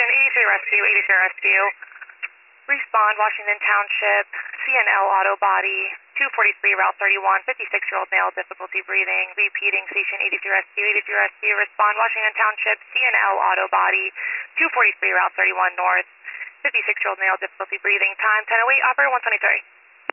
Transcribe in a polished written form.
Station 83 Rescue, 83 Rescue. Respond, Washington Township, CNL Auto Body, 243 Route 31, 56-year-old male, difficulty breathing. Repeating, Station 83 Rescue, 83 Rescue. Respond, Washington Township, CNL Auto Body, 243 Route 31 North, 56-year-old male, difficulty breathing. Time 10:08, operator 123.